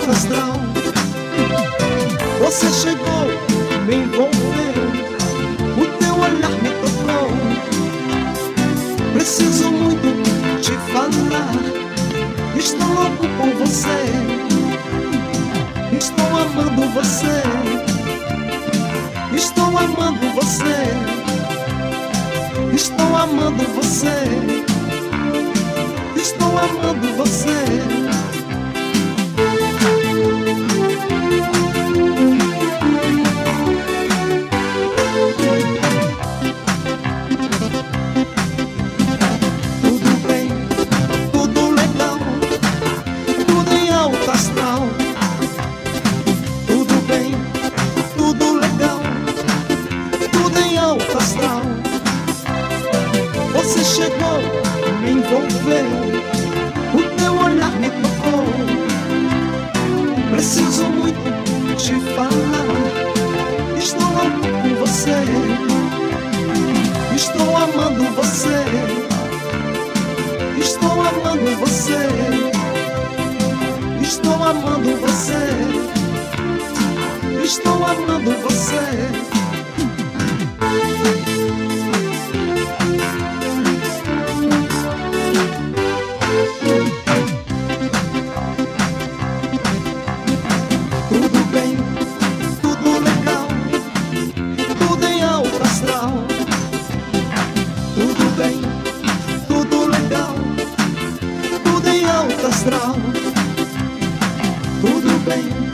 alto astral. Você chegou, me envolveu, o teu olhar me tocou. Preciso muito te falar, estou louco por você. Estou amando você, estou amando você, estou amando você, estou amando você. Tudo bem, tudo legal, tudo em alto astral. Tudo bem, tudo legal, tudo em alto astral. Você chegou, me envolveu, o teu olhar me tocou. Preciso muito te falar, estou louco por você. Estou amando você, estou amando você, estou amando você, estou amando você. Tudo bem, tudo legal, tudo em alto astral. Tudo bem, tudo legal, tudo em alto astral. Tudo bem,